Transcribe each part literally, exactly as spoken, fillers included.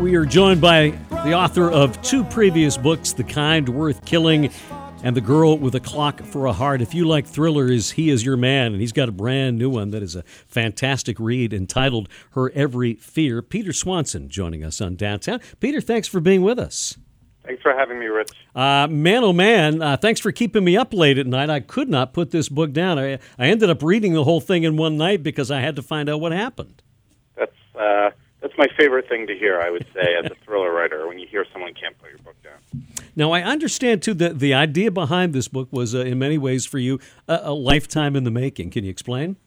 We are joined by the author of two previous books, The Kind Worth Killing and The Girl with a Clock for a Heart. If you like thrillers, he is your man, and he's got a brand new one that is a fantastic read entitled Her Every Fear. Peter Swanson joining us on Downtown. Peter, thanks for being with us. Thanks for having me, Rich. Uh, man, oh man, uh, thanks for keeping me up late at night. I could not put this book down. I, I ended up reading the whole thing in one night because I had to find out what happened. That's uh, that's my favorite thing to hear, I would say, as a thriller writer, when you hear someone can't put your book down. Now, I understand, too, that the idea behind this book was, uh, in many ways for you, a, a lifetime in the making. Can you explain?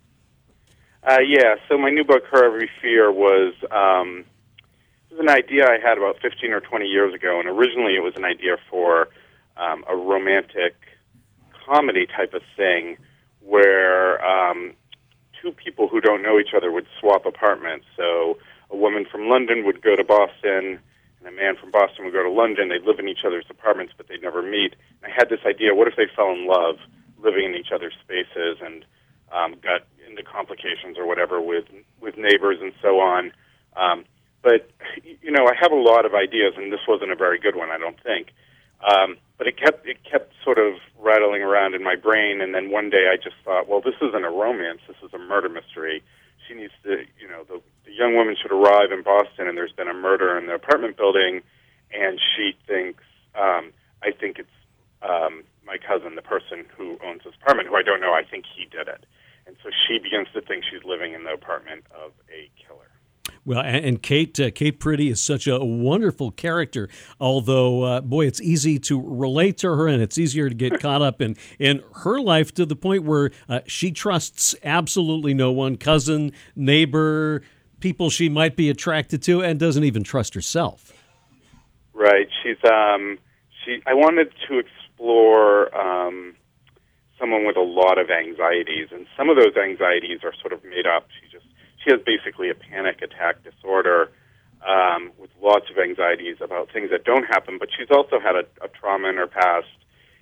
Uh, yeah, so my new book, Her Every Fear, was... Um, It was an idea I had about fifteen or twenty years ago, and originally it was an idea for um, a romantic comedy type of thing where um, two people who don't know each other would swap apartments. So a woman from London would go to Boston, and a man from Boston would go to London. They'd live in each other's apartments, but they'd never meet. And I had this idea, what if they fell in love living in each other's spaces and um, got into complications or whatever with, with neighbors and so on. Um, But, you know, I have a lot of ideas, and this wasn't a very good one, I don't think. Um, but it kept it kept sort of rattling around in my brain, and then one day I just thought, well, this isn't a romance, this is a murder mystery. She needs to, you know, the, the young woman should arrive in Boston, and there's been a murder in the apartment building, and she thinks, um, I think it's um, my cousin, the person who owns this apartment, who I don't know, I think he did it. And so she begins to think she's living in the apartment of a killer. Well, and Kate, uh, Kate Priddy is such a wonderful character, although, uh, boy, it's easy to relate to her, and it's easier to get caught up in, in her life to the point where uh, she trusts absolutely no one, cousin, neighbor, people she might be attracted to, and doesn't even trust herself. Right. She's, um, she, I wanted to explore um, someone with a lot of anxieties, and some of those anxieties are sort of made up. She just She has basically a panic attack disorder um, with lots of anxieties about things that don't happen, but she's also had a, a trauma in her past,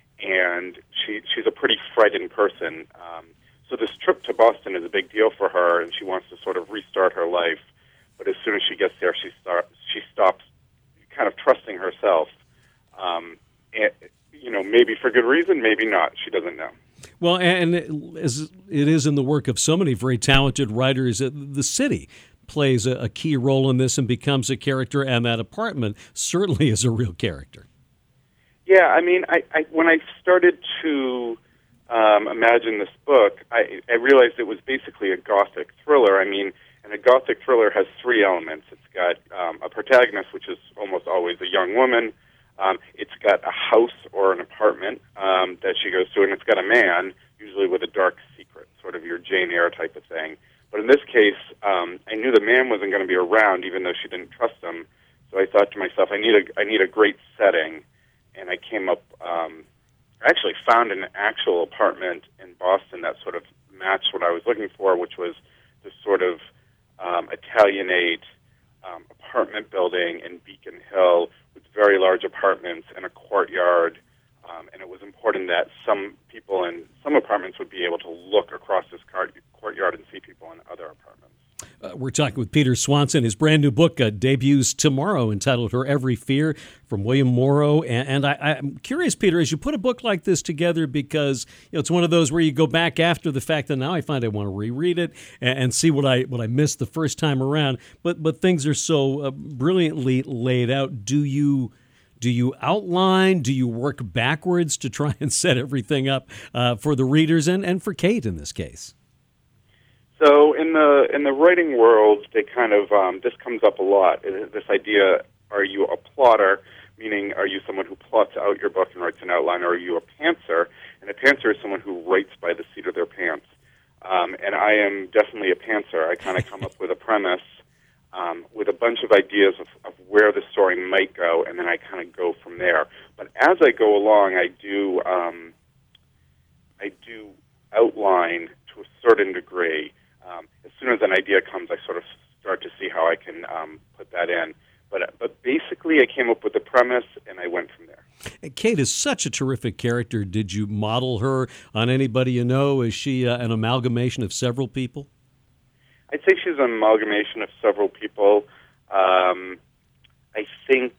and she she's a pretty frightened person. Um, so this trip to Boston is a big deal for her, and she wants to sort of restart her life. But as soon as she gets there, she start she stops kind of trusting herself. Um, and, you know, maybe for good reason, maybe not. She doesn't know. Well, and as it is in the work of so many very talented writers, the city plays a key role in this and becomes a character, and that apartment certainly is a real character. Yeah, I mean, I, I when I started to um, imagine this book, I, I realized it was basically a Gothic thriller. I mean, and a Gothic thriller has three elements. It's got um, a protagonist, which is almost always a young woman. Um, it's got a house or an apartment um, that she goes to, and it's got a man, usually with a dark secret, sort of your Jane Eyre type of thing. But in this case, um, I knew the man wasn't going to be around, even though she didn't trust him. So I thought to myself, I need a, I need a great setting, and I came up, um, I actually found an actual apartment in Boston that sort of matched what I was looking for, which was this sort of um, Italianate um, apartment building in Beacon Hill, with very large apartments and a courtyard, um, and it was important that some people in some apartments would be able to look across this car- courtyard and see people in other apartments. Uh, we're talking with Peter Swanson. His brand new book uh, debuts tomorrow, entitled Her Every Fear, from William Morrow. And, and I, I'm curious, Peter, as you put a book like this together, because you know it's one of those where you go back after the fact, and now I find I want to reread it and, and see what I what I missed the first time around. But but things are so uh, brilliantly laid out. Do you do you outline? Do you work backwards to try and set everything up uh, for the readers and, and for Kate in this case? So in the in the writing world, they kind of um, this comes up a lot. This idea: are you a plotter, meaning are you someone who plots out your book and writes an outline, or are you a pantser? And a pantser is someone who writes by the seat of their pants. Um, and I am definitely a pantser. I kind of come up with a premise um, with a bunch of ideas of, of where the story might go, and then I kind of go from there. But as I go along, I do um, I do outline to a certain degree. Um, as soon as an idea comes, I sort of start to see how I can um, put that in. But but basically, I came up with the premise, and I went from there. And Kate is such a terrific character. Did you model her on anybody you know? Is she uh, an amalgamation of several people? I'd say she's an amalgamation of several people. Um, I think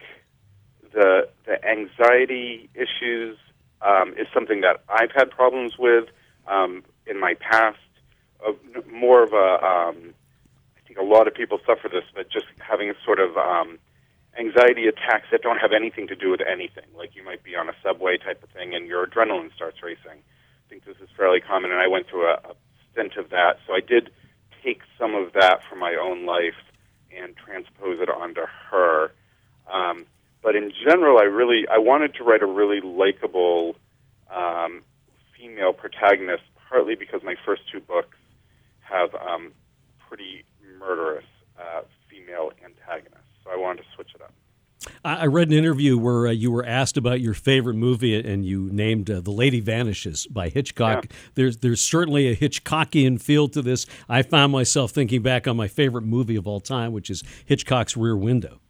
the the anxiety issues um, is something that I've had problems with um, in my past. Of more of a, um, I think a lot of people suffer this, but just having a sort of um, anxiety attacks that don't have anything to do with anything. Like you might be on a subway type of thing, and your adrenaline starts racing. I think this is fairly common, and I went through a, a stint of that. So I did take some of that from my own life and transpose it onto her. Um, but in general, I really I wanted to write a really likable um, female protagonist, partly because my first two books have um, pretty murderous uh, female antagonists. So I wanted to switch it up. I read an interview where uh, you were asked about your favorite movie, and you named uh, The Lady Vanishes by Hitchcock. Yeah. There's there's certainly a Hitchcockian feel to this. I found myself thinking back on my favorite movie of all time, which is Hitchcock's Rear Window.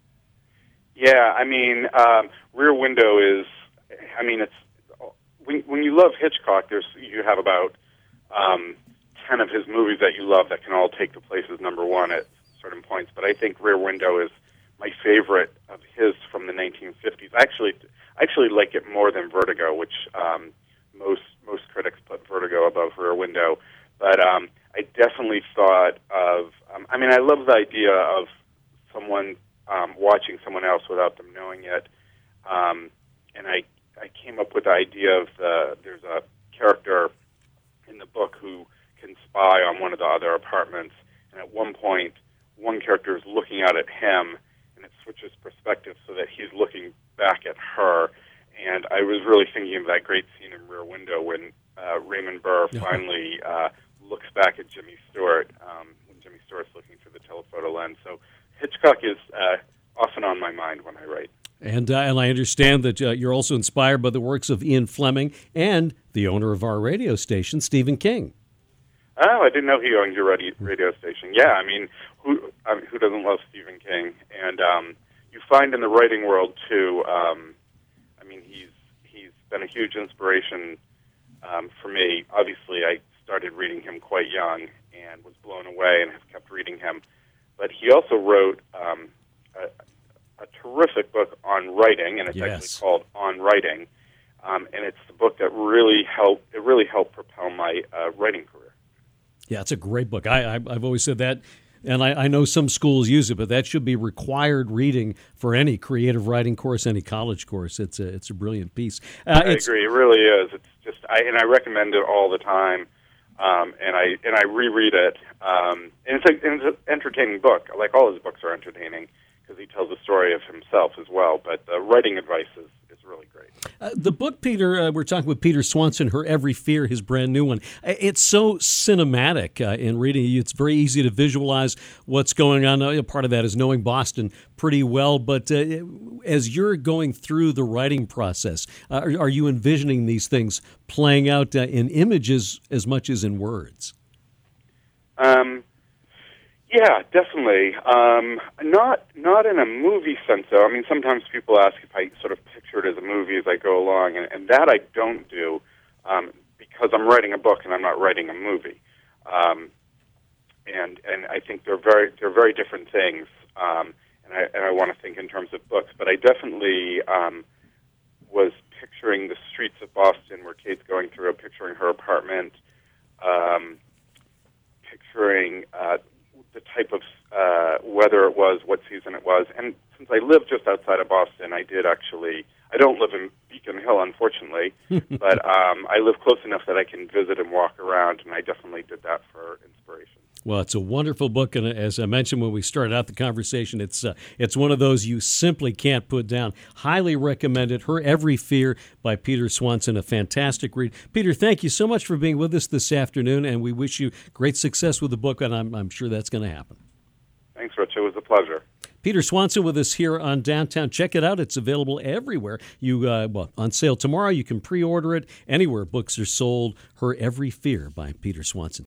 Yeah, I mean, um, Rear Window is, I mean, it's when when you love Hitchcock, there's you have about um, ten of his movies that you love that can all take the place as number one at certain points. But I think Rear Window is my favorite of his from the nineteen fifties. I actually, I actually like it more than Vertigo, which um, most most critics put Vertigo above Rear Window. But um, I definitely thought of, um, I mean, I love the idea of someone um, watching someone else without them knowing it. Um, and I, I came up with the idea of the, there's a character in the book who can spy on one of the other apartments. And at one point, one character is looking out at him, and it switches perspective so that he's looking back at her. And I was really thinking of that great scene in Rear Window when uh, Raymond Burr finally uh, looks back at Jimmy Stewart um, when Jimmy Stewart's looking through the telephoto lens. So Hitchcock is uh, often on my mind when I write. And, uh, and I understand that uh, you're also inspired by the works of Ian Fleming and the owner of our radio station, Stephen King. Oh, I didn't know he owned your radio, radio station. Yeah, I mean, who I mean, who doesn't love Stephen King? And um, you find in the writing world too. Um, I mean, he's he's been a huge inspiration um, for me. Obviously, I started reading him quite young and was blown away, and have kept reading him. But he also wrote um, a, a terrific book on writing, and it's yes. actually called On Writing. Um, and it's the book that really helped. It really helped propel my uh, writing career. Yeah, it's a great book. I, I, I've always said that, and I, I know some schools use it, but that should be required reading for any creative writing course, any college course. It's a it's a brilliant piece. Uh, I agree. It really is. It's just, I, and I recommend it all the time. Um, and I and I reread it. Um, and it's, a, and it's an entertaining book. Like all his books are entertaining because he tells a story of himself as well. But the writing advice is, is really great. Uh, the book, Peter, uh, we're talking with Peter Swanson, Her Every Fear, his brand new one. It's so cinematic uh, in reading. It's very easy to visualize what's going on. Uh, part of that is knowing Boston pretty well. But uh, as you're going through the writing process, uh, are, are you envisioning these things playing out uh, in images as much as in words? Um. Yeah, definitely. Um, not not in a movie sense, though. I mean, sometimes people ask if I sort of picture it as a movie as I go along, and, and that I don't do um, because I'm writing a book and I'm not writing a movie. Um, and and I think they're very they're very different things. Um, and I and I want to think in terms of books, but I definitely um, was picturing the streets of Boston where Kate's going through, picturing her apartment, um, picturing. Uh, the type of uh, weather it was, what season it was. And since I live just outside of Boston, I did actually, I don't live in Beacon Hill, unfortunately, but um, I live close enough that I can visit and walk around, and I definitely did that for inspiration. Well, it's a wonderful book, and as I mentioned when we started out the conversation, it's uh, it's one of those you simply can't put down. Highly recommend it. Her Every Fear by Peter Swanson, a fantastic read. Peter, thank you so much for being with us this afternoon, and we wish you great success with the book, and I'm, I'm sure that's going to happen. Thanks, Rich. It was a pleasure. Peter Swanson with us here on Downtown. Check it out. It's available everywhere. You uh, well, on sale tomorrow. You can pre-order it anywhere books are sold. Her Every Fear by Peter Swanson.